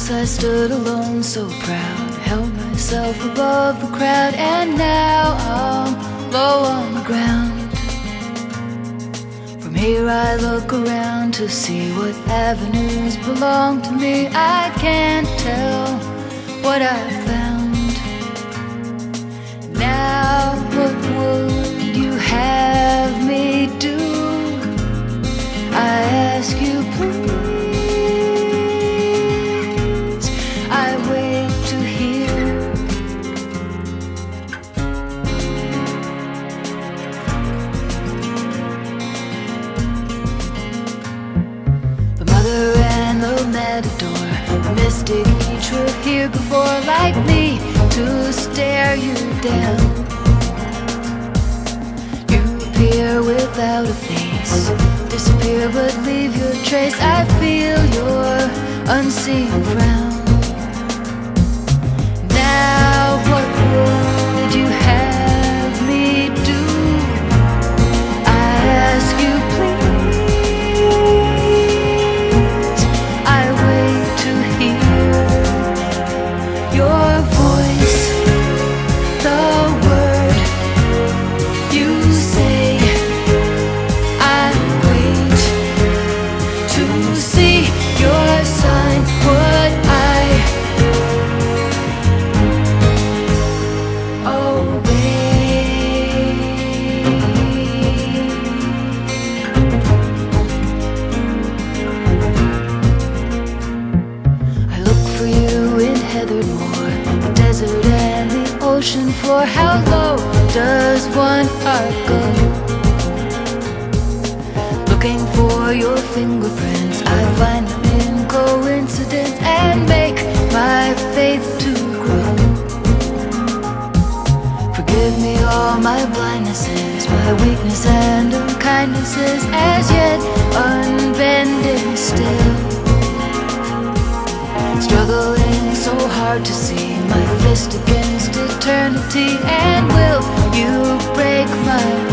I stood alone, so proud, held myself above the crowd, and now I'm low on the ground. From here I look around to see what avenues belong to me. I can't tell what I found. Now what would you have me do? I ask you please. I wait to hear. The mother and the matador, the mystic each were here before, like me, to stare you down. You appear without a face, disappear but leave your trace. I feel your unseen frown. Now what would you have me do? I ask you please. I wait to hear your voice, the word you say. I wait to see your sign. What I the desert and the ocean floor. How low does one heart go? Looking for your fingerprints, I find them in coincidence and make my faith to grow. Forgive me all my blindnesses, my weakness and unkindnesses, as yet unbending still. Struggling so hard to see my fist against eternity. And will you break my will?